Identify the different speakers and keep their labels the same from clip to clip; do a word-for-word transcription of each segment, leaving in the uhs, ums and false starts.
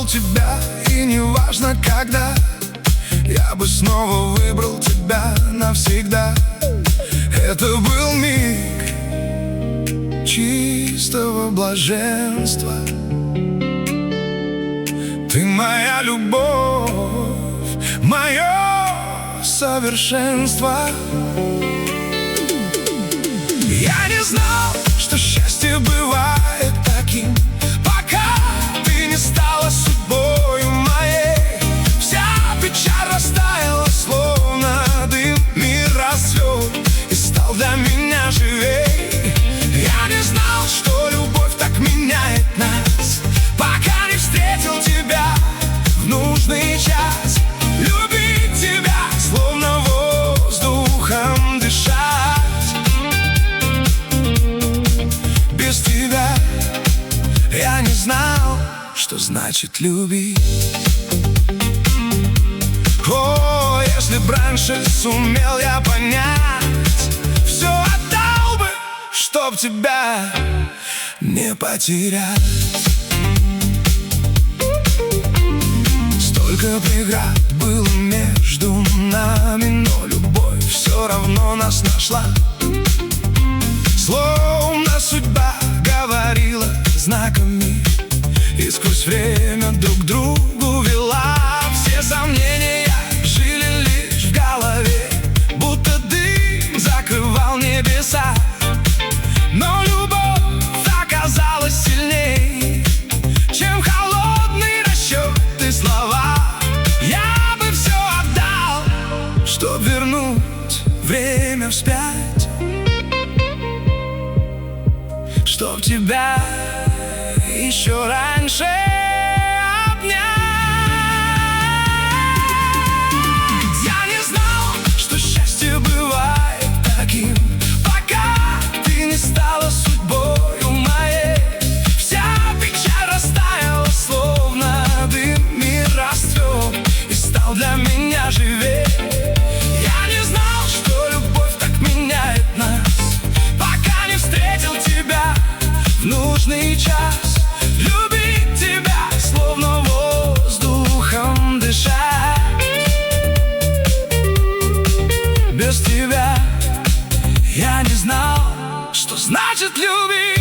Speaker 1: нашел тебя, и неважно когда, я бы снова выбрал тебя навсегда. Это был миг чистого блаженства. Ты моя любовь, мое совершенство. Я не знал, что счастье бывает таким, пока ты не стала судьбою моей. Вся печаль растаяла, словно дым. Мир расцвел и стал для меня живей. Я не знал, что любовь так меняет нас, пока не встретил тебя в нужный час. Любить тебя, словно воздухом дышать. Без тебя я не знал, что значит любить. О, если б раньше сумел я понять, все отдал бы, чтоб тебя не потерять. Столько преград было между нами, но любовь все равно нас нашла. Словно судьба говорила знаками, и сквозь время друг к другу вела. Все сомнения жили лишь в голове, будто дым закрывал небеса. Но любовь оказалась сильней, чем холодный расчет и слова. Я бы все отдал, чтоб вернуть время вспять, чтоб тебя еще раньше обнять. Я не знал, что счастье бывает таким, пока ты не стала судьбою моей. Вся печаль растаяла, словно дым. Мир расцвел и стал для меня живей. Я не знал, что любовь так меняет нас, пока не встретил тебя в нужный час. Любить тебя, словно воздухом дышать. Без тебя я не знал, что значит любить.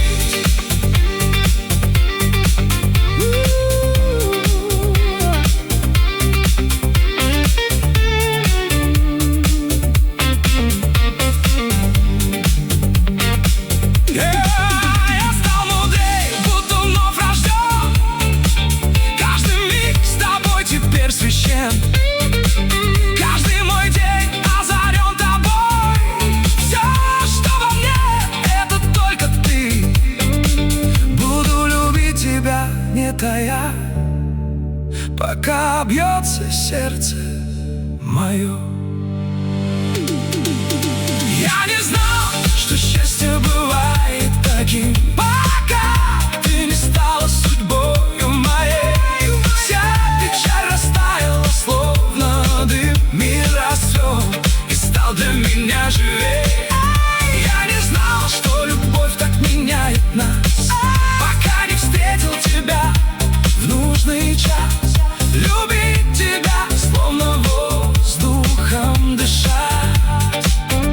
Speaker 1: Каждый мой день озарен тобой. Все, что во мне, это только ты. Буду любить тебя, не тая, пока бьется сердце мое. Я не знал, что счастье бывает таким, пока ты не стала судьбою моей. Вся печаль растаяла, словно дым. Мир расцвел и стал для меня живей. Я не знал, что любовь так меняет нас, пока не встретил тебя в нужный час. Любить тебя, словно воздухом дышать.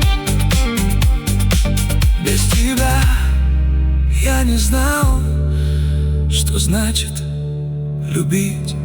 Speaker 1: Без тебя я не знал, что значит любить.